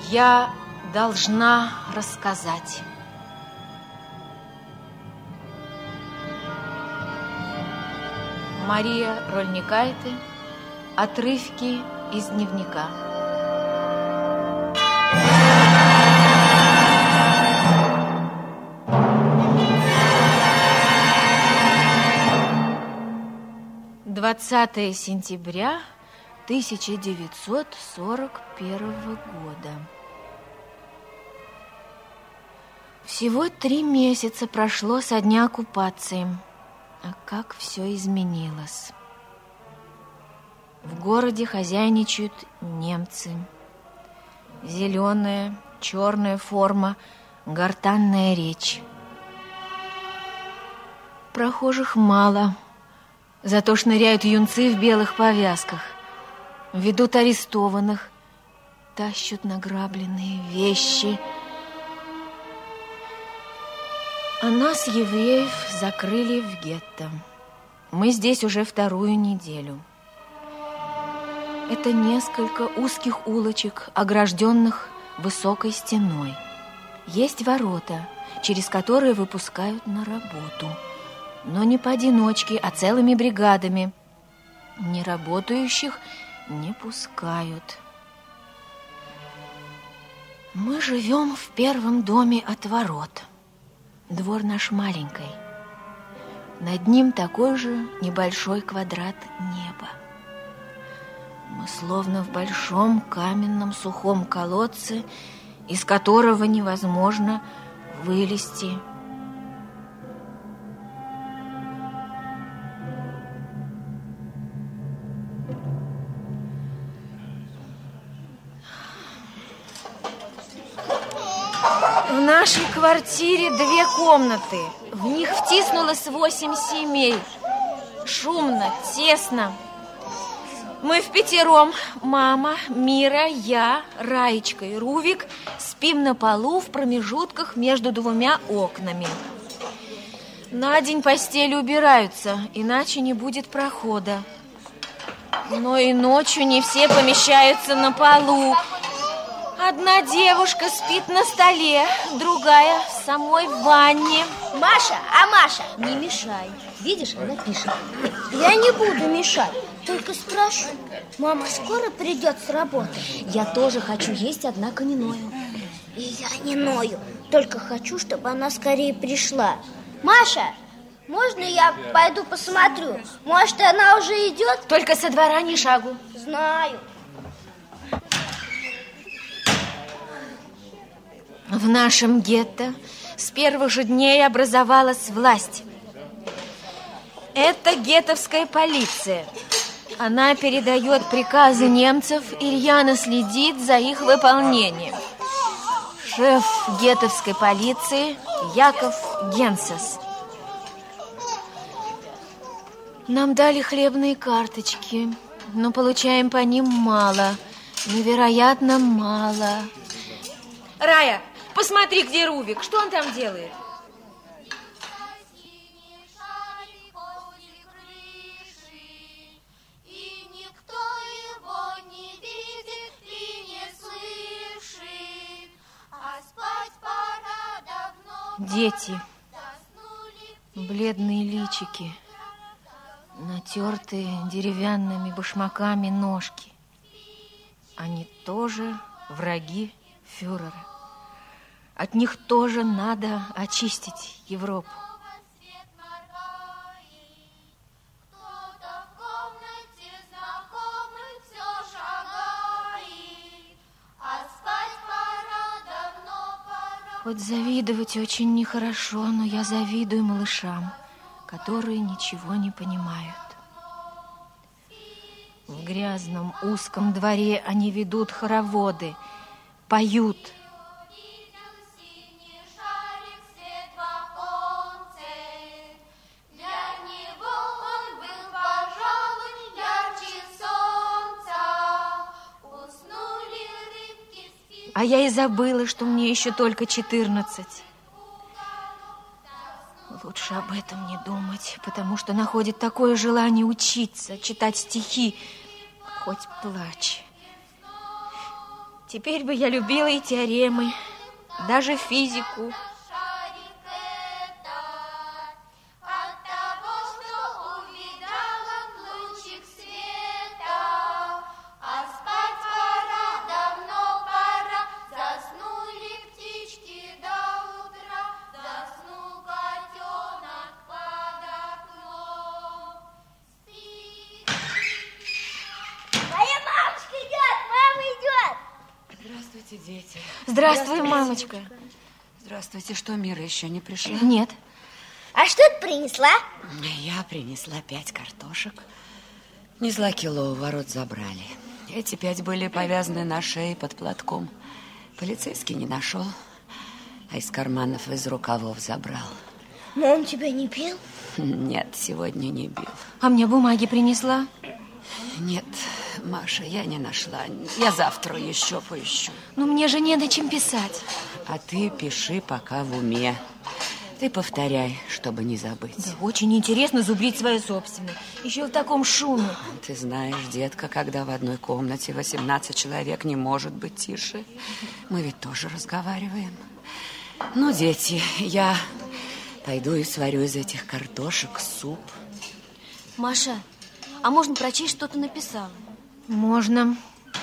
Я должна рассказать. Мария Рольникайте. Отрывки из дневника. «20 сентября 1941 года. Всего 3 месяца прошло со дня оккупации, а как все изменилось. В городе хозяйничают немцы. Зеленая, черная форма, гортанная речь. Прохожих мало, зато шныряют юнцы в белых повязках, ведут арестованных, тащут награбленные вещи. А нас, евреев, закрыли в гетто. Мы здесь уже 2-ю неделю. Это несколько узких улочек, огражденных высокой стеной. Есть ворота, через которые выпускают на работу. Но не поодиночке, а целыми бригадами. Неработающих не пускают. Мы живем в первом доме от ворот. Двор наш маленький. Над ним такой же небольшой квадрат неба. Мы словно в большом каменном сухом колодце, из которого невозможно вылезти. В нашей квартире 2 комнаты. В них втиснулось 8 семей. Шумно, тесно. Мы впятером, мама, Мира, я, Раечка и Рувик, спим на полу в промежутках между 2 окнами. На день постели убираются, иначе не будет прохода. Но и ночью не все помещаются на полу. Одна девушка спит на столе, другая в самой ванне. Маша, не мешай. Видишь, она пишет. Я не буду мешать, только спрошу. Мама скоро придет с работы? Я тоже хочу есть, однако не ною. И я не ною, только хочу, чтобы она скорее пришла. Маша, можно я пойду посмотрю? Может, она уже идет? Только со двора ни шагу. Знаю. В нашем гетто с первых же дней образовалась власть. Это геттовская полиция. Она передает приказы немцев и рьяно следит за их выполнением. Шеф геттовской полиции Яков Генсес. Нам дали хлебные карточки, но получаем по ним мало, невероятно мало. Рая, посмотри, где Рувик, что он там делает? Дети, бледные личики, натертые деревянными башмаками ножки. Они тоже враги фюрера. От них тоже надо очистить Европу. Хоть завидовать очень нехорошо, но я завидую малышам, которые ничего не понимают. В грязном узком дворе они ведут хороводы, поют. А я и забыла, что мне еще только 14. Лучше об этом не думать, потому что находит такое желание учиться, читать стихи, хоть плачь. Теперь бы я любила и теоремы, даже физику. Здравствуйте, дети. Здравствуй, мамочка. Здравствуйте. Что, Мира еще не пришла? Нет. А что ты принесла? Я принесла 5 картошек. Несла кило, у ворот забрали. Эти 5 были повязаны на шее под платком. Полицейский не нашел, а из карманов, из рукавов забрал. Но он тебя не бил? Нет, сегодня не бил. А мне бумаги принесла? Нет, Маша, я не нашла. Я завтра еще поищу. Но мне же не на чем писать. А ты пиши пока в уме. Ты повторяй, чтобы не забыть. Да, очень интересно зубрить свое собственное. Еще в таком шуме. Ты знаешь, детка, когда в одной комнате 18 человек, не может быть тише. Мы ведь тоже разговариваем. Ну, дети, я пойду и сварю из этих картошек суп. Маша, а можно прочесть, что ты написала? Можно.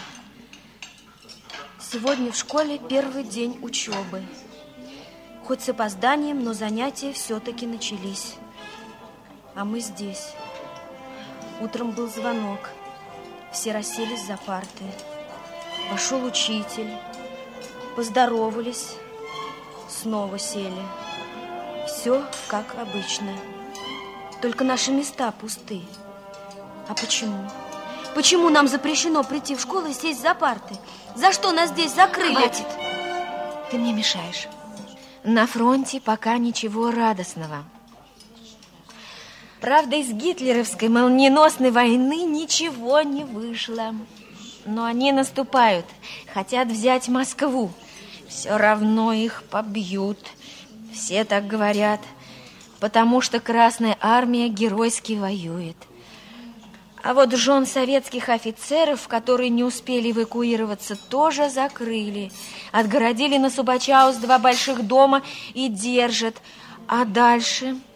Сегодня в школе первый день учебы. Хоть с опозданием, но занятия все-таки начались. А мы здесь. Утром был звонок. Все расселись за парты. Вошел учитель. Поздоровались. Снова сели. Все как обычно. Только наши места пусты. А почему? Почему нам запрещено прийти в школу и сесть за парты? За что нас здесь закрыли? Хватит. Ты мне мешаешь. На фронте пока ничего радостного. Правда, из гитлеровской молниеносной войны ничего не вышло. Но они наступают, хотят взять Москву. Все равно их побьют. Все так говорят, потому что Красная Армия геройски воюет. А вот жен советских офицеров, которые не успели эвакуироваться, тоже закрыли. Отгородили на Субачаус 2 больших дома и держат. А дальше...